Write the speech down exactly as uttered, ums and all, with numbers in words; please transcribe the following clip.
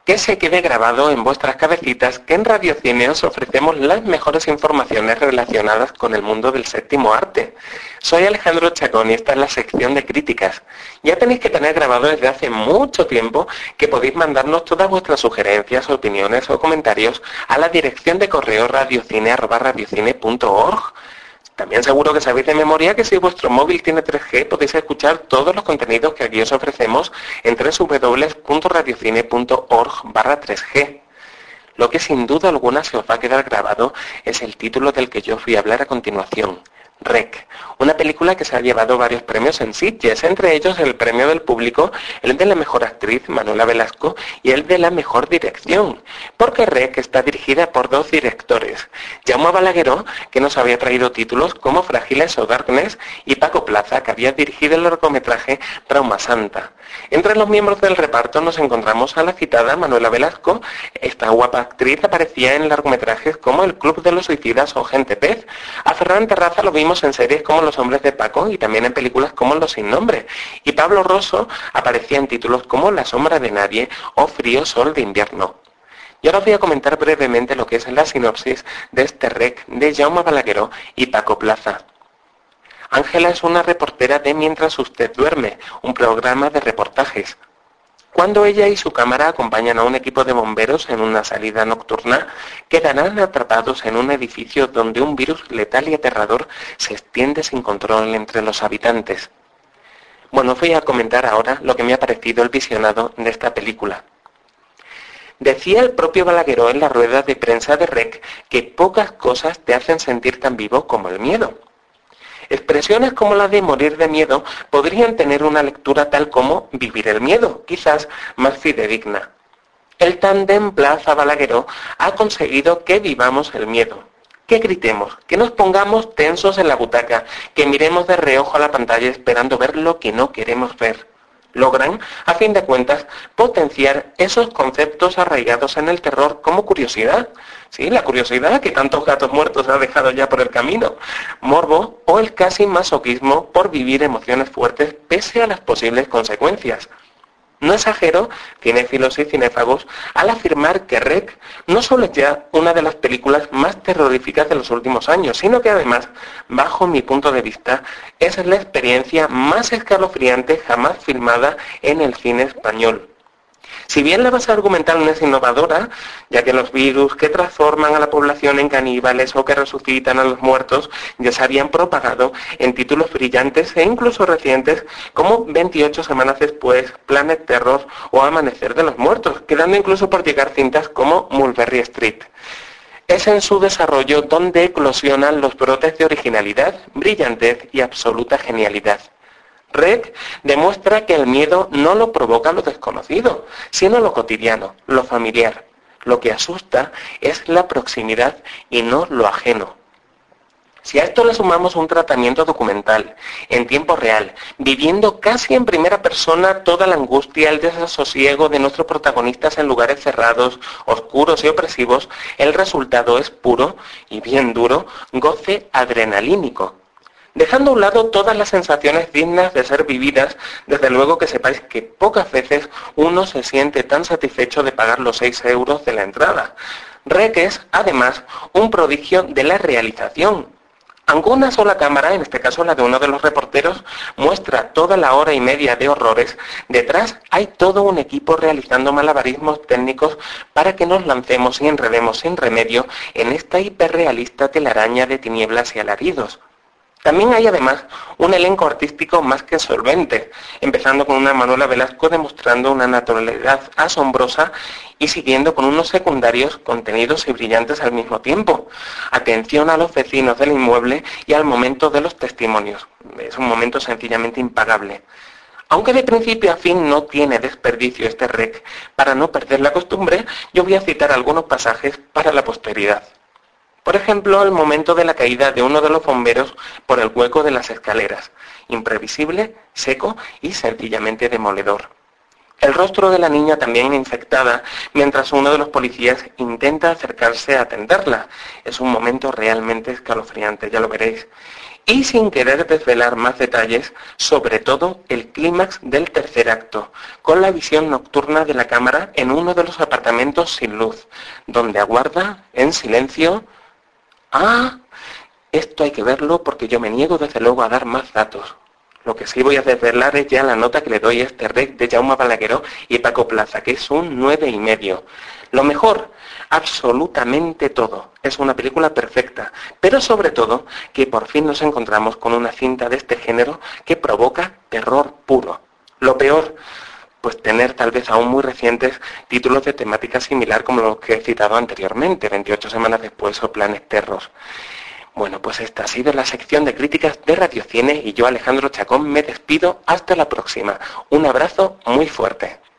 Que se quede grabado en vuestras cabecitas que en Radiocine os ofrecemos las mejores informaciones relacionadas con el mundo del séptimo arte. Soy Alejandro Chacón y esta es la sección de críticas. Ya tenéis que tener grabado desde hace mucho tiempo que podéis mandarnos todas vuestras sugerencias, opiniones o comentarios a la dirección de correo radiocine arroba radiocine punto org. También seguro que sabéis de memoria que si vuestro móvil tiene tres G podéis escuchar todos los contenidos que aquí os ofrecemos en doble u doble u doble u punto radiocine punto org barra tres G. Lo que sin duda alguna se os va a quedar grabado es el título del que yo os voy a hablar a continuación. Rec, una película que se ha llevado varios premios en Sitges, entre ellos el premio del público, el de la mejor actriz, Manuela Velasco, y el de la mejor dirección, porque Rec está dirigida por dos directores, Jaume Balagueró, que nos había traído títulos como Frágiles o Darkness, y Paco Plaza, que había dirigido el largometraje Trauma Santa. Entre los miembros del reparto nos encontramos a la citada Manuela Velasco. Esta guapa actriz aparecía en largometrajes como El Club de los Suicidas o Gente Pez. A Ferran Terraza lo vimos en series como Los Hombres de Paco y también en películas como Los Sin Nombre. Y Pablo Rosso aparecía en títulos como La Sombra de Nadie o Frío Sol de Invierno. Y ahora os voy a comentar brevemente lo que es la sinopsis de este Rec de Jaume Balagueró y Paco Plaza. Ángela es una reportera de Mientras usted duerme, un programa de reportajes. Cuando ella y su cámara acompañan a un equipo de bomberos en una salida nocturna, quedarán atrapados en un edificio donde un virus letal y aterrador se extiende sin control entre los habitantes. Bueno, os voy a comentar ahora lo que me ha parecido el visionado de esta película. Decía el propio Balagueró en la rueda de prensa de Rec que pocas cosas te hacen sentir tan vivo como el miedo. Expresiones como la de morir de miedo podrían tener una lectura tal como vivir el miedo, quizás más fidedigna. El tándem Plaza-Balagueró ha conseguido que vivamos el miedo, que gritemos, que nos pongamos tensos en la butaca, que miremos de reojo a la pantalla esperando ver lo que no queremos ver. Logran, a fin de cuentas, potenciar esos conceptos arraigados en el terror como curiosidad. Sí, la curiosidad que tantos gatos muertos ha dejado ya por el camino. Morbo o el casi masoquismo por vivir emociones fuertes pese a las posibles consecuencias. No exagero, cinéfilos y cinéfagos, al afirmar que Rec no solo es ya una de las películas más terroríficas de los últimos años, sino que además, bajo mi punto de vista, es la experiencia más escalofriante jamás filmada en el cine español. Si bien la base argumental no es innovadora, ya que los virus que transforman a la población en caníbales o que resucitan a los muertos ya se habían propagado en títulos brillantes e incluso recientes como veintiocho semanas después, Planet Terror o Amanecer de los Muertos, quedando incluso por llegar cintas como Mulberry Street. Es en su desarrollo donde eclosionan los brotes de originalidad, brillantez y absoluta genialidad. Rec demuestra que el miedo no lo provoca lo desconocido, sino lo cotidiano, lo familiar. Lo que asusta es la proximidad y no lo ajeno. Si a esto le sumamos un tratamiento documental, en tiempo real, viviendo casi en primera persona toda la angustia, el desasosiego de nuestros protagonistas en lugares cerrados, oscuros y opresivos, el resultado es puro y bien duro goce adrenalínico. Dejando a un lado todas las sensaciones dignas de ser vividas, desde luego que sepáis que pocas veces uno se siente tan satisfecho de pagar los seis euros de la entrada. Rec es, además, un prodigio de la realización. Aunque una sola cámara, en este caso la de uno de los reporteros, muestra toda la hora y media de horrores, detrás hay todo un equipo realizando malabarismos técnicos para que nos lancemos y enredemos sin remedio en esta hiperrealista telaraña de tinieblas y alaridos. También hay además un elenco artístico más que solvente, empezando con una Manuela Velasco demostrando una naturalidad asombrosa y siguiendo con unos secundarios contenidos y brillantes al mismo tiempo. Atención a los vecinos del inmueble y al momento de los testimonios. Es un momento sencillamente impagable. Aunque de principio a fin no tiene desperdicio este Rec, para no perder la costumbre, yo voy a citar algunos pasajes para la posteridad. Por ejemplo, el momento de la caída de uno de los bomberos por el hueco de las escaleras, imprevisible, seco y sencillamente demoledor. El rostro de la niña también infectada, mientras uno de los policías intenta acercarse a atenderla. Es un momento realmente escalofriante, ya lo veréis. y sin querer desvelar más detalles, sobre todo el clímax del tercer acto, con la visión nocturna de la cámara en uno de los apartamentos sin luz, donde aguarda, en silencio... ¡Ah! Esto hay que verlo porque yo me niego desde luego a dar más datos. Lo que sí voy a desvelar es ya la nota que le doy a este rec de Jaume Balagueró y Paco Plaza, que es un nueve y medio. Lo mejor, absolutamente todo. Es una película perfecta, pero sobre todo que por fin nos encontramos con una cinta de este género que provoca terror puro. Lo peor, pues tener tal vez aún muy recientes títulos de temática similar como los que he citado anteriormente, veintiocho semanas después o Planet Terror. Bueno, pues esta ha sido la sección de críticas de Radiocine y yo, Alejandro Chacón, me despido hasta la próxima. Un abrazo muy fuerte.